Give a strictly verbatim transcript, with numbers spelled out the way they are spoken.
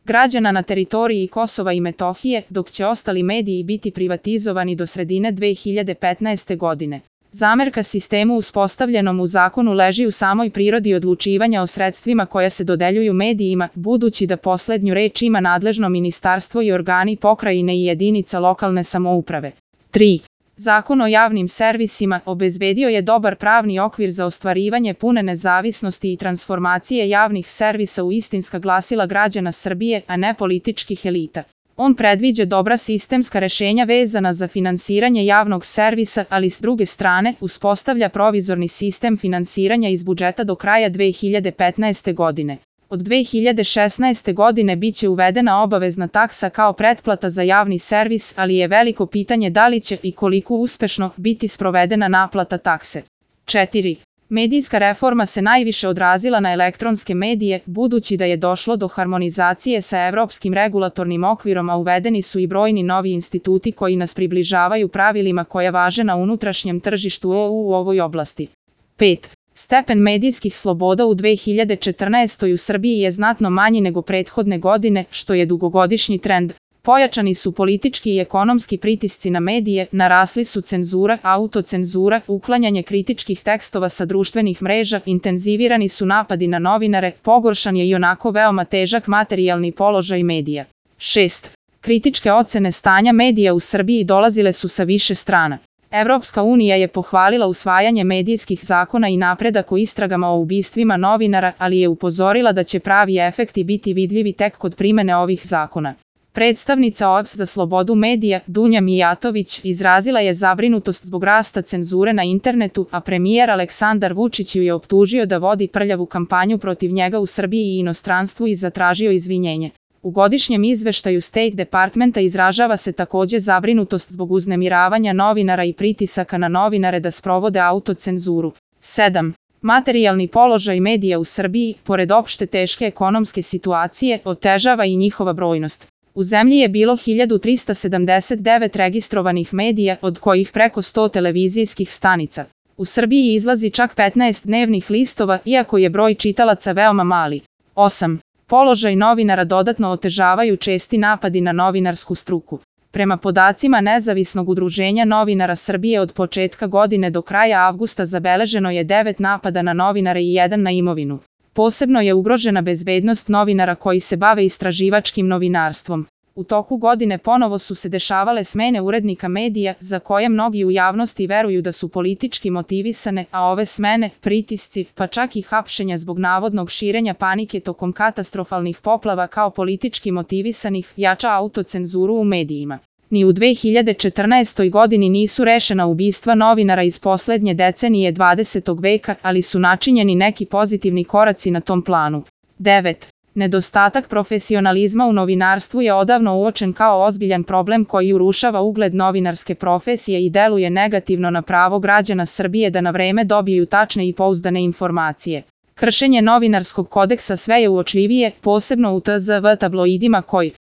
građana na teritoriji Kosova i Metohije, dok će ostali mediji biti privatizovani do sredine dve hiljade petnaeste. godine. Zamerka sistemu uspostavljenom u zakonu leži u samoj prirodi odlučivanja o sredstvima koja se dodeljuju medijima, budući da poslednju reč ima nadležno ministarstvo i organi pokrajine i jedinica lokalne samouprave. tri. Zakon o javnim servisima obezbedio je dobar pravni okvir za ostvarivanje pune nezavisnosti i transformacije javnih servisa u istinska glasila građana Srbije, a ne političkih elita. On predviđa dobra sistemska rešenja vezana za finansiranje javnog servisa, ali s druge strane uspostavlja provizorni sistem finansiranja iz budžeta do kraja dve hiljade petnaeste. godine. Od dve hiljade šesnaeste. godine biće uvedena obavezna taksa kao pretplata za javni servis, ali je veliko pitanje da li će i koliko uspešno biti sprovedena naplata takse. četiri. Medijska reforma se najviše odrazila na elektronske medije, budući da je došlo do harmonizacije sa evropskim regulatornim okvirom, a uvedeni su i brojni novi instituti koji nas približavaju pravilima koja važe na unutrašnjem tržištu E U u ovoj oblasti. pet. Stepen medijskih sloboda u dve hiljade četrnaestoj. u Srbiji je znatno manji nego prethodne godine, što je dugogodišnji trend. Pojačani su politički i ekonomski pritisci na medije, narasli su cenzura, autocenzura, uklanjanje kritičkih tekstova sa društvenih mreža, intenzivirani su napadi na novinare, pogoršan je i onako veoma težak materijalni položaj medija. šest. Kritičke ocene stanja medija u Srbiji dolazile su sa više strana. Evropska unija je pohvalila usvajanje medijskih zakona i napredak u istragama o ubistvima novinara, ali je upozorila da će pravi efekti biti vidljivi tek kod primene ovih zakona. Predstavnica O E B S za slobodu medija, Dunja Mijatović, izrazila je zabrinutost zbog rasta cenzure na internetu, a premijer Aleksandar Vučić ju je optužio da vodi prljavu kampanju protiv njega u Srbiji i inostranstvu i zatražio izvinjenje. U godišnjem izveštaju State Departmenta izražava se takođe zabrinutost zbog uznemiravanja novinara i pritisaka na novinare da sprovode autocenzuru. sedam. Materijalni položaj medija u Srbiji, pored opšte teške ekonomske situacije, otežava i njihova brojnost. U zemlji je bilo hiljadu trista sedamdeset devet registrovanih medija, od kojih preko sto televizijskih stanica. U Srbiji izlazi čak petnaest dnevnih listova, iako je broj čitalaca veoma mali. osam. Položaj novinara dodatno otežavaju česti napadi na novinarsku struku. Prema podacima Nezavisnog udruženja novinara Srbije, od početka godine do kraja avgusta zabeleženo je devet napada na novinare i jedan na imovinu. Posebno je ugrožena bezbednost novinara koji se bave istraživačkim novinarstvom. U toku godine ponovo su se dešavale smene urednika medija, za koje mnogi u javnosti veruju da su politički motivisane, a ove smene, pritisci, pa čak i hapšenja zbog navodnog širenja panike tokom katastrofalnih poplava kao politički motivisanih, jača autocenzuru u medijima. Ni u dve hiljade četrnaestoj. godini nisu rešena ubistva novinara iz poslednje decenije dvadesetog veka, ali su načinjeni neki pozitivni koraci na tom planu. devet. Nedostatak profesionalizma u novinarstvu je odavno uočen kao ozbiljan problem koji urušava ugled novinarske profesije i deluje negativno na pravo građana Srbije da na vreme dobiju tačne i pouzdane informacije. Kršenje novinarskog kodeksa sve je uočljivije, posebno u T Z V tabloidima koji